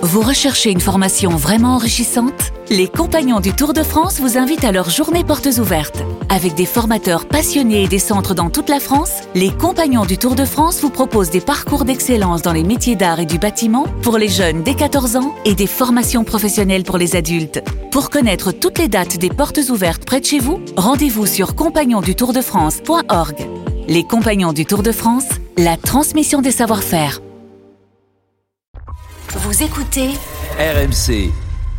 Vous recherchez une formation vraiment enrichissante ? Les Compagnons du Tour de France vous invitent à leur journée portes ouvertes. Avec des formateurs passionnés et des centres dans toute la France, les Compagnons du Tour de France vous proposent des parcours d'excellence dans les métiers d'art et du bâtiment pour les jeunes dès 14 ans et des formations professionnelles pour les adultes. Pour connaître toutes les dates des portes ouvertes près de chez vous, rendez-vous sur compagnonsdutourdefrance.org. Les Compagnons du Tour de France, la transmission des savoir-faire. Vous écoutez RMC.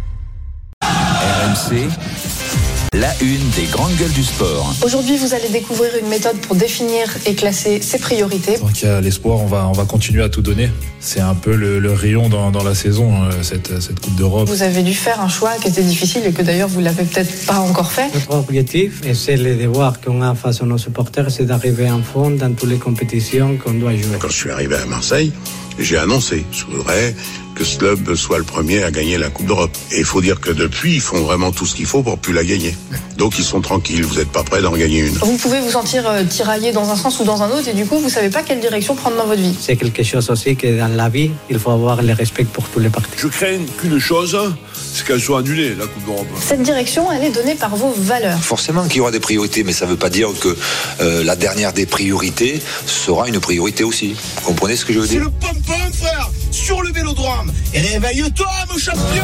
RMC, la une des grandes gueules du sport. Aujourd'hui, vous allez découvrir une méthode pour définir et classer ses priorités. Tant qu'il y a l'espoir, on va continuer à tout donner. C'est un peu le rayon dans la saison, cette Coupe d'Europe. Vous avez dû faire un choix qui était difficile et que d'ailleurs vous l'avez peut-être pas encore fait. Notre objectif, et c'est le devoir qu'on a face à nos supporters, c'est d'arriver en fond dans toutes les compétitions qu'on doit jouer. Quand je suis arrivé à Marseille, j'ai annoncé, je voudrais que ce club soit le premier à gagner la Coupe d'Europe. Et il faut dire que depuis, ils font vraiment tout ce qu'il faut pour plus la gagner. Donc ils sont tranquilles, vous n'êtes pas prêts d'en gagner une. Vous pouvez vous sentir tiraillé dans un sens ou dans un autre et du coup, vous savez pas quelle direction prendre dans votre vie. C'est quelque chose aussi que dans la vie, il faut avoir le respect pour tous les partis. Je crains qu'une chose, c'est qu'elle soit annulée, la Coupe d'Europe. Cette direction, elle est donnée par vos valeurs. Forcément qu'il y aura des priorités, mais ça ne veut pas dire que la dernière des priorités sera une priorité aussi. Vous comprenez ce que je veux dire ? C'est le pom-pom, frère, sur le vélodrome. Et réveille-toi, mon champion.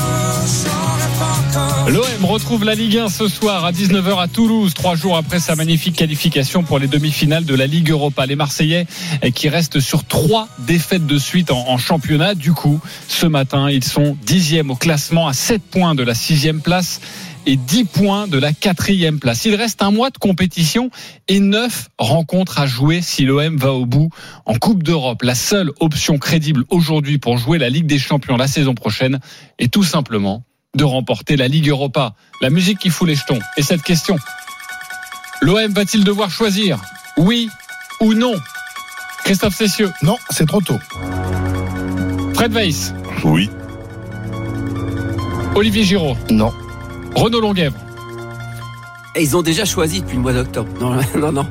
L'OM retrouve la Ligue 1 ce soir à 19h à Toulouse, 3 jours après sa magnifique qualification pour les demi-finales de la Ligue Europa. Les Marseillais qui restent sur 3 défaites de suite en championnat. Du coup, ce matin, ils sont 10e au classement à 7 points de la 6e place et 10 points de la 4e place. Il reste un mois de compétition et 9 rencontres à jouer si l'OM va au bout en Coupe d'Europe. La seule option crédible aujourd'hui pour jouer la Ligue des Champions la saison prochaine est tout simplement de remporter la Ligue Europa. La musique qui fout les jetons. Et cette question, l'OM va-t-il devoir choisir, oui ou non? Christophe Cessieux. Non, c'est trop tôt. Fred Weiss. Oui. Olivier Giraud. Non. Renaud Longuèvre. Ils ont déjà choisi depuis le mois d'octobre. Non.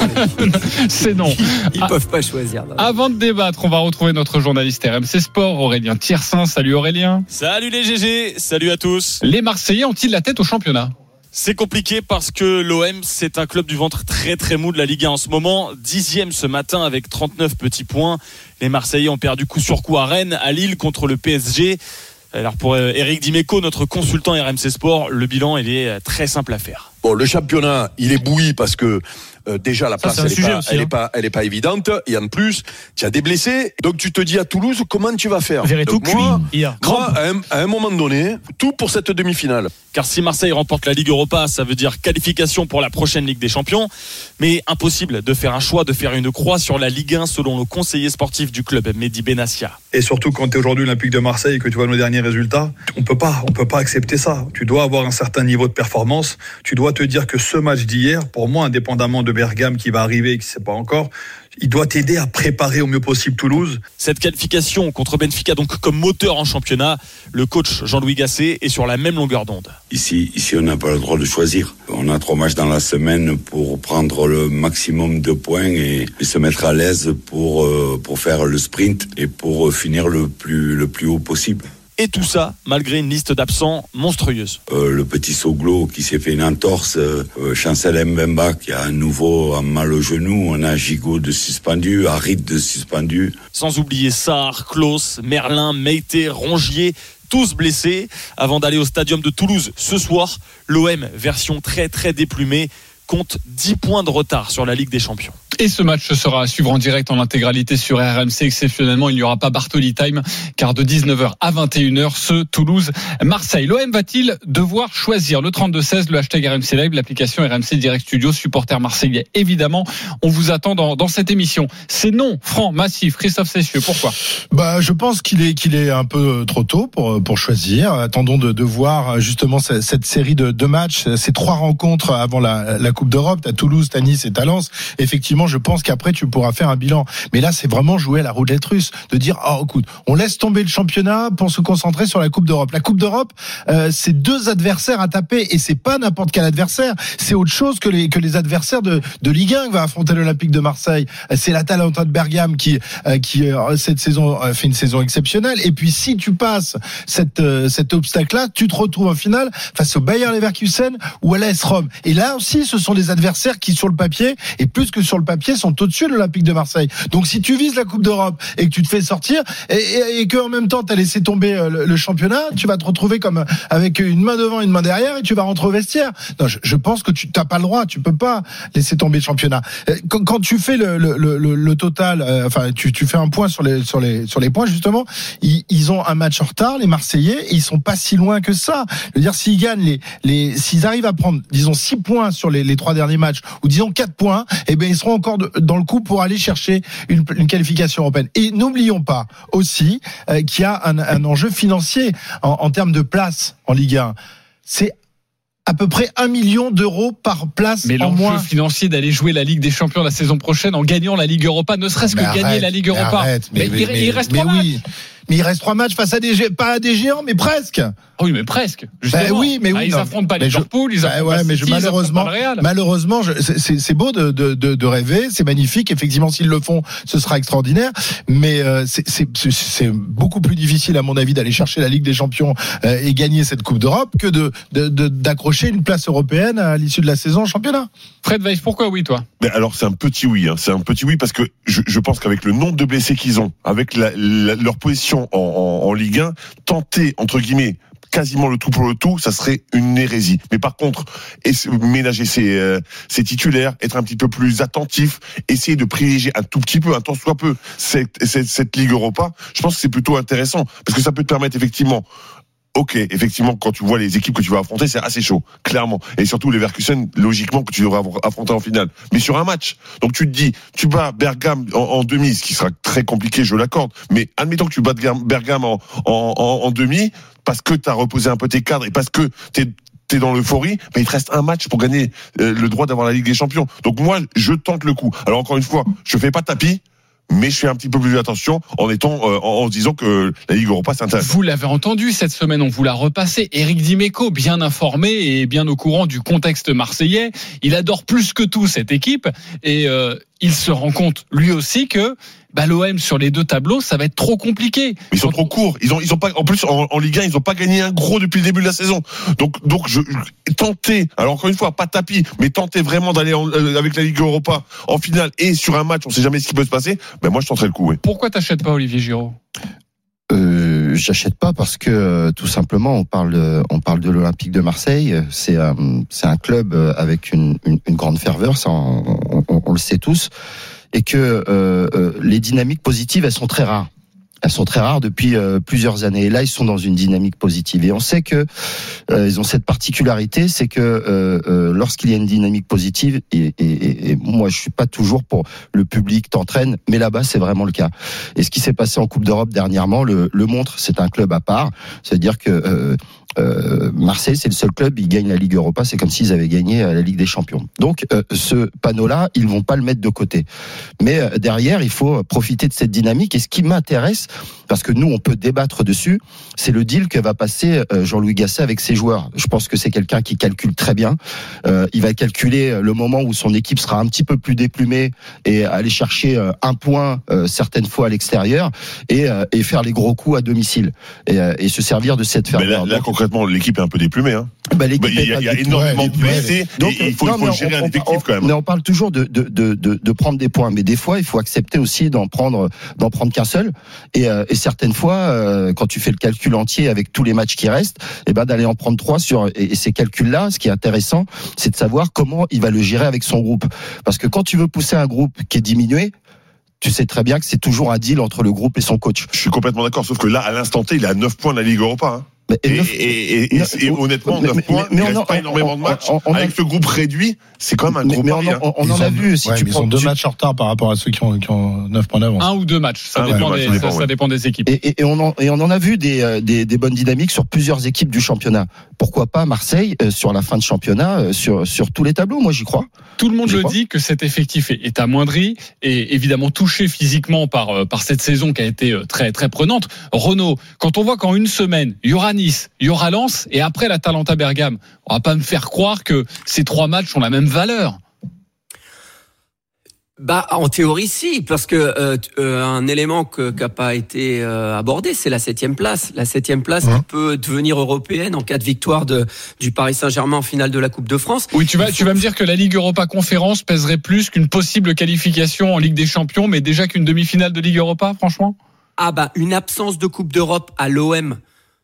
C'est non. Ils peuvent pas choisir. Non. Avant de débattre, on va retrouver notre journaliste RMC Sport, Aurélien Thiersin. Salut Aurélien. Salut les GG, salut à tous. Les Marseillais ont-ils la tête au championnat ? C'est compliqué parce que l'OM, c'est un club du ventre très très mou de la Ligue 1 en ce moment. 10e ce matin avec 39 petits points. Les Marseillais ont perdu coup sur coup à Rennes, à Lille contre le PSG. Alors pour Eric Dimeco, notre consultant RMC Sport, le bilan il est très simple à faire. Bon, le championnat, il est bouilli parce que déjà la place elle est pas évidente et en plus tu as des blessés, donc tu te dis à Toulouse comment tu vas faire. Moi, à un moment donné, tout pour cette demi-finale. Car si Marseille remporte la Ligue Europa, ça veut dire qualification pour la prochaine Ligue des Champions, mais impossible de faire un choix, de faire une croix sur la Ligue 1 selon le conseiller sportif du club, Mehdi Benassia. Et surtout quand tu es aujourd'hui Olympique de Marseille et que tu vois nos derniers résultats, on peut pas accepter ça. Tu dois avoir un certain niveau de performance, tu dois te dire que ce match d'hier, pour moi, indépendamment de Bergame qui va arriver et qui ne sait pas encore, il doit t'aider à préparer au mieux possible Toulouse. Cette qualification contre Benfica, donc comme moteur en championnat, le coach Jean-Louis Gasset est sur la même longueur d'onde. Ici, on n'a pas le droit de choisir. On a 3 matchs dans la semaine pour prendre le maximum de points et se mettre à l'aise pour faire le sprint et pour finir le plus haut possible. Et tout ça, malgré une liste d'absents monstrueuse. Le petit Soglo qui s'est fait une entorse, Chancel Mbemba qui a à nouveau un mal au genou, on a Gigot de suspendu, Harit de suspendu. Sans oublier Sarr, Klaus, Merlin, Meïté, Rongier, tous blessés. Avant d'aller au stadium de Toulouse ce soir, l'OM, version très très déplumée, compte 10 points de retard sur la Ligue des Champions. Et ce match sera à suivre en direct en intégralité sur RMC. Exceptionnellement, il n'y aura pas Bartoli Time, car de 19h à 21h, ce Toulouse-Marseille. L'OM va-t-il devoir choisir le 32-16, le hashtag RMC Live, l'application RMC Direct Studio, supporter marseillais. Évidemment, on vous attend dans cette émission. C'est non, franc, massif. Christophe Cessieux, pourquoi ? Je pense qu'il est un peu trop tôt pour choisir. Attendons de voir justement cette série de matchs, ces 3 rencontres avant la Coupe d'Europe. T'as Toulouse, t'as Nice et t'as Lens. Effectivement, effectivement, je pense qu'après tu pourras faire un bilan. Mais là, c'est vraiment jouer à la roulette russe, de dire écoute, on laisse tomber le championnat pour se concentrer sur la Coupe d'Europe. La Coupe d'Europe, c'est 2 adversaires à taper, et c'est pas n'importe quel adversaire. C'est autre chose que les adversaires de Ligue 1 que va affronter l'Olympique de Marseille. C'est l'Atalanta de Bergame qui cette saison fait une saison exceptionnelle. Et puis si tu passes cet obstacle-là, tu te retrouves en finale face au Bayer Leverkusen ou à l'AS Rome. Et là aussi, ce sont des adversaires qui, sur le papier, et plus que sur le papier, sont au-dessus de l'Olympique de Marseille. Donc si tu vises la Coupe d'Europe et que tu te fais sortir et que en même temps t'as laissé tomber le championnat, tu vas te retrouver comme avec une main devant, une main derrière, et tu vas rentrer au vestiaire. Non, je pense que tu t'as pas le droit, tu peux pas laisser tomber le championnat. Quand tu fais le total, tu fais un point sur les points, justement, ils ont un match en retard, les Marseillais, et ils sont pas si loin que ça. Je veux dire, s'ils gagnent s'ils arrivent à prendre, disons, 6 points sur les 3 derniers matchs, ou disons 4 points, ils seront encore dans le coup pour aller chercher une qualification européenne. Et n'oublions pas aussi qu'il y a un enjeu financier en termes de place en Ligue 1. C'est à peu près 1 million d'euros par place en moins. Mais l'enjeu financier d'aller jouer la Ligue des Champions la saison prochaine en gagnant la Ligue Europa, ne serait-ce que gagner la Ligue Europa. Il reste 3 matchs. Mais il reste 3 matchs face à pas à des géants, mais presque. Oui, mais presque. Justement. Ils affrontent pas Liverpool, ils affrontent pas City, malheureusement, ils affrontent pas le Real. Malheureusement, c'est beau de rêver, c'est magnifique. Effectivement, s'ils le font, ce sera extraordinaire. Mais c'est beaucoup plus difficile, à mon avis, d'aller chercher la Ligue des Champions et gagner cette Coupe d'Europe que d'accrocher une place européenne à l'issue de la saison en championnat. Fred Weiss, pourquoi oui, toi? Mais alors, c'est un petit oui. C'est un petit oui parce que je pense qu'avec le nombre de blessés qu'ils ont, avec leur position en Ligue 1, tenter, entre guillemets, quasiment le tout pour le tout, ça serait une hérésie. Mais par contre, ménager ses titulaires, être un petit peu plus attentif, essayer de privilégier un tout petit peu, un tant soit peu, cette Ligue Europa, je pense que c'est plutôt intéressant, parce que ça peut te permettre effectivement, quand tu vois les équipes que tu vas affronter, c'est assez chaud, clairement. Et surtout les Leverkusen, logiquement, que tu devrais affronter en finale. Mais sur un match, donc tu te dis, tu bats Bergame en demi, ce qui sera très compliqué, je l'accorde. Mais admettons que tu bats Bergame en demi, parce que tu as reposé un peu tes cadres et parce que t'es dans l'euphorie, mais il te reste un match pour gagner le droit d'avoir la Ligue des Champions. Donc moi, je tente le coup. Alors encore une fois, je fais pas tapis, mais je fais un petit peu plus attention en disant que la Ligue Europa c'est intéressant. Vous l'avez entendu cette semaine, on vous l'a repassé. Éric Dimeco, bien informé et bien au courant du contexte marseillais, il adore plus que tout cette équipe et il se rend compte lui aussi que l'OM sur les 2 tableaux, ça va être trop compliqué. Ils sont trop courts. Ils ont pas, en plus, en Ligue 1, ils ont pas gagné un gros depuis le début de la saison. Donc, tenter, alors encore une fois, pas tapis, mais tenter vraiment d'aller avec la Ligue Europa en finale et sur un match, on sait jamais ce qui peut se passer. Moi, je tenterai le coup, oui. Pourquoi t'achètes pas Olivier Giroud? J'achète pas parce que tout simplement on parle de l'Olympique de Marseille, c'est un club avec une grande ferveur, ça on le sait tous, et que les dynamiques positives elles sont très rares. Elles sont très rares depuis plusieurs années. Et là, ils sont dans une dynamique positive. Et on sait que ils ont cette particularité, c'est que lorsqu'il y a une dynamique positive, et moi, je suis pas toujours pour le public t'entraîne, mais là-bas, c'est vraiment le cas. Et ce qui s'est passé en Coupe d'Europe dernièrement le montre. C'est un club à part. C'est-à-dire que Marseille, c'est le seul club, ils gagnent la Ligue Europa, c'est comme s'ils avaient gagné la Ligue des Champions. Donc, ce panneau-là, ils vont pas le mettre de côté. Mais derrière, il faut profiter de cette dynamique. Et ce qui m'intéresse, parce que nous, on peut débattre dessus, c'est le deal que va passer Jean-Louis Gasset avec ses joueurs. Je pense que c'est quelqu'un qui calcule très bien. Il va calculer le moment où son équipe sera un petit peu plus déplumée et aller chercher un point certaines fois à l'extérieur et faire les gros coups à domicile et se servir de cette ferveur. Mais là concrètement, l'équipe est un peu déplumée. Il y a énormément de blessés et il faut gérer un effectif quand même. Mais on parle toujours de prendre des points, mais des fois, il faut accepter aussi d'en prendre qu'un seul. Et certaines fois, quand tu fais le calcul entier avec tous les matchs qui restent, d'aller en prendre 3 et ces calculs-là, ce qui est intéressant, c'est de savoir comment il va le gérer avec son groupe. Parce que quand tu veux pousser un groupe qui est diminué, tu sais très bien que c'est toujours un deal entre le groupe et son coach. Je suis complètement d'accord, sauf que là, à l'instant T, il est à 9 points de la Ligue Europa. Et honnêtement, 9 points, il reste pas énormément de matchs. Avec ce groupe réduit, c'est quand même un gros pari. On en a vu. Si tu prends 2 matchs en retard par rapport à ceux qui ont 9 points d'avance. 1 ou 2 matchs, ça dépend des équipes. Et on en a vu des bonnes dynamiques sur plusieurs équipes du championnat. Pourquoi pas Marseille sur la fin de championnat, sur tous les tableaux? Moi, j'y crois. Tout le monde le dit que cet effectif est amoindri et évidemment touché physiquement par cette saison qui a été très très prenante. Renaud, quand on voit qu'en une semaine, il y aura Nice, il y aura Lens et après l'Atalanta Bergame, on va pas me faire croire que ces 3 matchs ont la même valeur. En théorie, si, parce que un élément qui n'a pas été abordé, c'est la 7e place. La 7e place qui peut devenir européenne en cas de victoire du Paris Saint-Germain en finale de la Coupe de France. Oui, tu vas me dire que la Ligue Europa Conférence pèserait plus qu'une possible qualification en Ligue des Champions, mais déjà qu'une demi-finale de Ligue Europa, franchement. Une absence de Coupe d'Europe à l'OM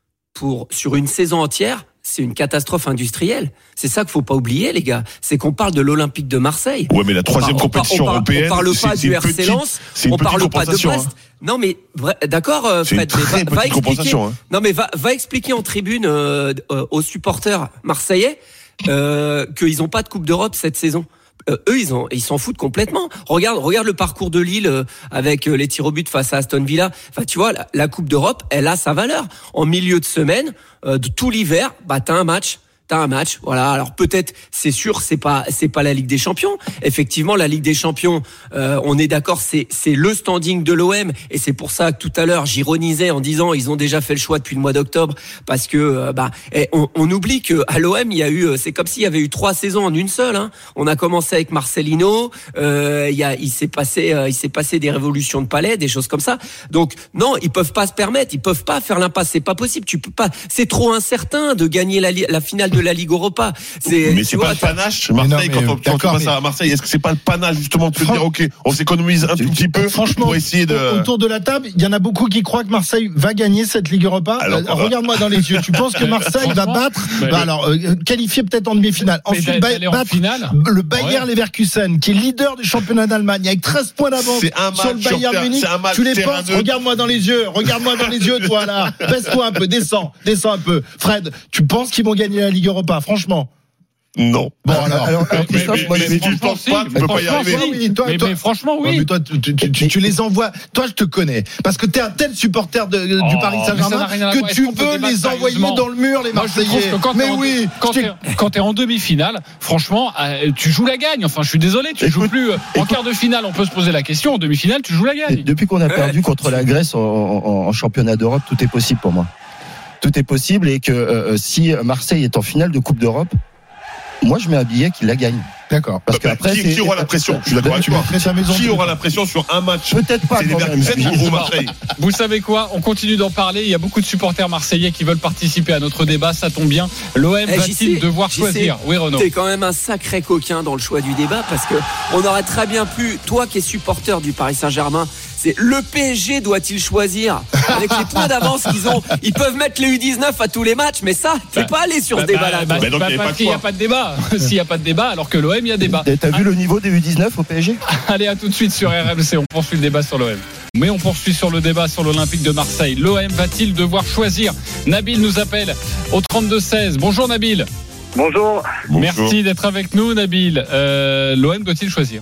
sur une saison entière, c'est une catastrophe industrielle. C'est ça qu'il faut pas oublier, les gars. C'est qu'on parle de l'Olympique de Marseille. Ouais, mais la 3e compétition européenne. On parle pas du RC Lens. On parle pas de Brest. Non, mais d'accord, Fred. Va expliquer. Non, mais va expliquer en tribune aux supporters marseillais qu'ils ont pas de Coupe d'Europe cette saison. Eux, ils s'en foutent complètement. Regarde le parcours de Lille avec les tirs au but face à Aston Villa. Enfin, tu vois, la Coupe d'Europe, elle a sa valeur. En milieu de semaine, de tout l'hiver, t'as un match. Voilà. Alors peut-être, c'est sûr, c'est pas la Ligue des Champions. Effectivement, la Ligue des Champions, on est d'accord, c'est le standing de l'OM, et c'est pour ça que tout à l'heure j'ironisais en disant ils ont déjà fait le choix depuis le mois d'octobre, parce que on oublie que à l'OM il y a eu, c'est comme s'il y avait eu 3 saisons en une seule. Hein. On a commencé avec Marcelino, il s'est passé des révolutions de palais, des choses comme ça. Donc non, ils peuvent pas se permettre, ils peuvent pas faire l'impasse, c'est pas possible. Tu peux pas, c'est trop incertain de gagner la finale de la Ligue Europa. Mais c'est pas le panache, Marseille, quand tu passes à Marseille, est-ce que c'est pas le panache justement de se dire ok, on s'économise un tout petit peu pour essayer de... Autour de la table, il y en a beaucoup qui croient que Marseille va gagner cette Ligue Europa. Regarde-moi dans les yeux, tu penses que Marseille va battre qualifier peut-être en demi-finale, ensuite battre le Bayer Leverkusen qui est leader du championnat d'Allemagne avec 13 points d'avance sur le Bayern Munich. Tu les penses? Regarde-moi dans les yeux, toi là, baisse-toi un peu, descends un peu. Fred, tu penses qu'ils vont gagner la Ligue Europa, franchement? Non. Bon, alors mais tu ne penses pas, tu peux pas y arriver. Mais franchement, oui. Mais toi, tu les envoies. Toi, je te connais. Parce que t'es un tel supporter du Paris Saint-Germain que tu veux les envoyer dans le mur, les Marseillais. Mais oui. Quand t'es en demi-finale, franchement, tu joues la gagne. Enfin, je suis désolé, tu joues plus. En quart de finale, on peut se poser la question. En demi-finale, tu joues la gagne. Depuis qu'on a perdu contre la Grèce en championnat d'Europe, tout est possible pour moi. Tout est possible, et que si Marseille est en finale de Coupe d'Europe, moi je mets un billet qu'il la gagne. D'accord. Parce qu'après, qui aura la pression? Je suis d'accord avec toi. Qui aura la pression sur un match? Peut-être pas. C'est Marseille. Vous savez quoi? On continue d'en parler. Il y a beaucoup de supporters marseillais qui veulent participer à notre débat. Ça tombe bien. L'OM va-t-il devoir choisir? Oui, Renaud. T'es quand même un sacré coquin dans le choix du débat, parce que on aurait très bien pu, toi qui es supporter du Paris Saint-Germain, c'est le PSG doit-il choisir avec les points d'avance qu'ils ont? Ils peuvent mettre les U19 à tous les matchs, mais ça, t'es pas allé sur ce débat-là. Parce qu'il n'y a pas de débat. S'il n'y a pas de débat, alors que l'OM, il y a débat. T'as vu le niveau des U19 au PSG? Allez, à tout de suite sur RMC. On poursuit le débat sur l'OM. Mais on poursuit sur le débat sur l'Olympique de Marseille. L'OM va-t-il devoir choisir? Nabil nous appelle au 32-16. Bonjour Nabil. Bonjour. Merci d'être avec nous, Nabil. L'OM doit-il choisir?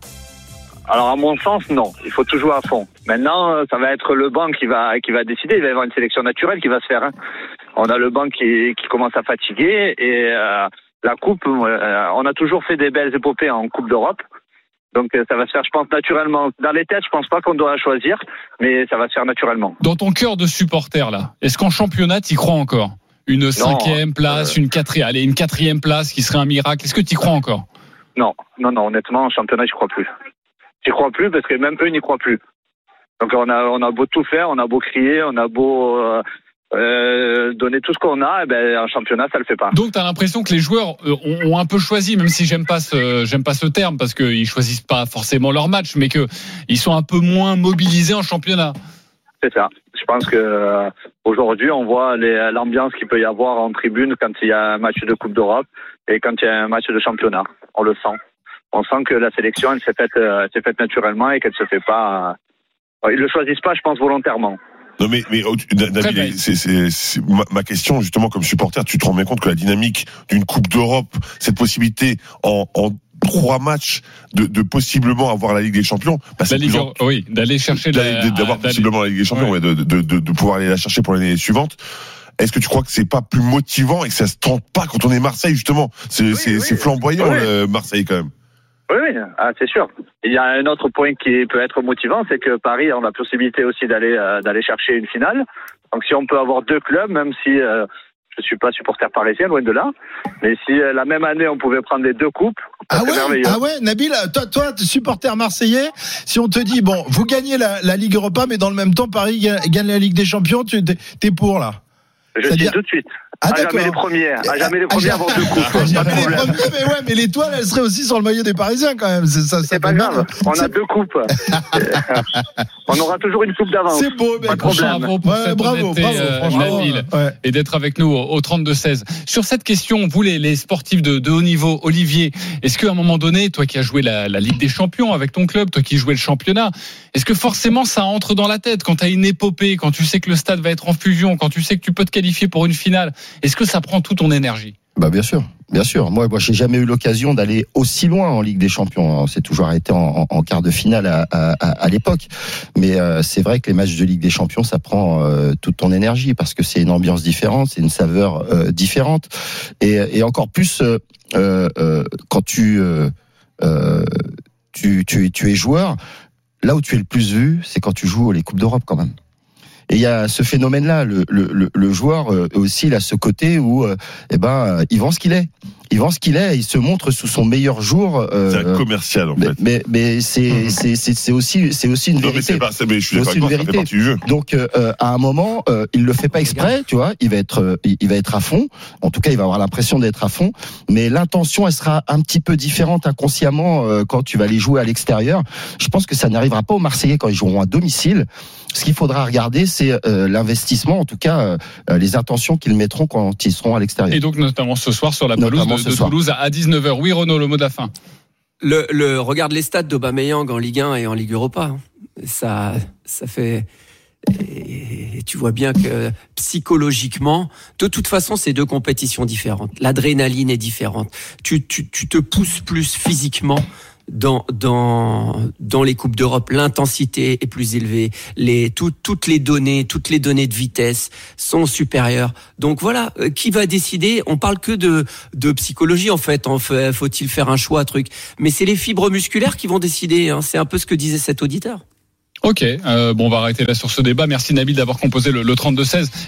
Alors, à mon sens, non. Il faut tout jouer à fond. Maintenant, ça va être le banc qui va décider. Il va y avoir une sélection naturelle qui va se faire. Hein. On a le banc qui commence à fatiguer, et la coupe, on a toujours fait des belles épopées en Coupe d'Europe. Donc, ça va se faire, je pense, naturellement. Dans les têtes, je pense pas qu'on doit choisir, mais ça va se faire naturellement. Dans ton cœur de supporter, là, est-ce qu'en championnat, t'y crois encore? Une 5e place, une 4e place qui serait un miracle. Est-ce que t'y crois encore? Non, honnêtement, en championnat, je crois plus. J'y crois plus, parce que même eux n'y croient plus. Donc on a beau tout faire, on a beau crier, on a beau donner tout ce qu'on a, en championnat ça le fait pas. Donc t'as l'impression que les joueurs ont un peu choisi, même si j'aime pas ce terme, parce qu'ils choisissent pas forcément leur match, mais que ils sont un peu moins mobilisés en championnat. C'est ça. Je pense que aujourd'hui on voit l'ambiance qu'il peut y avoir en tribune quand il y a un match de Coupe d'Europe et quand il y a un match de championnat. On le sent. On sent que la sélection, elle s'est faite naturellement, et qu'elle se fait pas. Ils le choisissent pas, je pense, volontairement. Non mais Nabil, c'est ma question justement comme supporter, tu te rends bien compte que la dynamique d'une Coupe d'Europe, cette possibilité en 3 matchs de possiblement avoir la Ligue des Champions, d'aller chercher d'avoir possiblement la Ligue des Champions, de pouvoir aller la chercher pour l'année suivante. Est-ce que tu crois que c'est pas plus motivant et que ça se tente pas quand on est Marseille justement? C'est flamboyant Marseille quand même. Oui, c'est sûr. Il y a un autre point qui peut être motivant, c'est que Paris a la possibilité aussi d'aller chercher une finale. Donc si on peut avoir 2 clubs, même si je suis pas supporter parisien, loin de là, mais si la même année on pouvait prendre les 2 coupes, c'est merveilleux. Ah ouais, Nabil, toi supporter marseillais, si on te dit bon, vous gagnez la Ligue Europa, mais dans le même temps Paris gagne la Ligue des Champions, t'es pour là? Je dis tout de suite. Jamais les premiers. Jamais les premiers avant 2 coupes. Mais l'étoile, elle serait aussi sur le maillot des Parisiens quand même. C'est pas grave. On a 2 coupes. On aura toujours une coupe d'avance. C'est beau, pas de problème. Bravo, franchement. Et d'être avec nous au 32-16. Sur cette question, vous les sportifs de haut niveau, Olivier, est-ce qu'à un moment donné, toi qui as joué la Ligue des Champions avec ton club, toi qui jouais le championnat, est-ce que forcément ça entre dans la tête quand tu as une épopée, quand tu sais que le stade va être en fusion, quand tu sais que tu peux te qualifier pour une finale? Est-ce que ça prend toute ton énergie? Bien sûr. Moi, j'ai jamais eu l'occasion d'aller aussi loin en Ligue des Champions. C'est toujours arrêté en quart de finale à l'époque. Mais c'est vrai que les matchs de Ligue des Champions, ça prend toute ton énergie parce que c'est une ambiance différente, c'est une saveur différente. Et encore plus quand tu es joueur, là où tu es le plus vu, c'est quand tu joues les Coupes d'Europe quand même. Et il y a ce phénomène-là, le joueur aussi, il a ce côté où, il vend ce qu'il est. Il vend ce qu'il est, il se montre sous son meilleur jour. C'est un commercial, en fait. Mais c'est aussi une vérité. Mais je suis d'accord avec toi, ça fait partie du jeu. Donc, à un moment, il le fait pas exprès, tu vois. Il va être à fond. En tout cas, il va avoir l'impression d'être à fond. Mais l'intention, elle sera un petit peu différente inconsciemment quand tu vas aller jouer à l'extérieur. Je pense que ça n'arrivera pas aux Marseillais quand ils joueront à domicile. Ce qu'il faudra regarder, c'est l'investissement, en tout cas, les intentions qu'ils mettront quand ils seront à l'extérieur. Et donc, notamment ce soir sur la pelouse de Toulouse à 19h. Oui, Renaud, le mot de la fin. Regarde les stats d'Aubameyang en Ligue 1 et en Ligue Europa. Ça fait... Et tu vois bien que psychologiquement, de toute façon, c'est 2 compétitions différentes. L'adrénaline est différente. Tu te pousses plus physiquement dans les Coupes d'Europe. L'intensité est plus élevée. Toutes les données de vitesse sont supérieures. Donc voilà, qui va décider? On parle que de psychologie en fait. Faut-il faire un choix, mais c'est les fibres musculaires qui vont décider. C'est un peu ce que disait cet auditeur. Ok, on va arrêter là sur ce débat. Merci Nabil d'avoir composé le 32-16.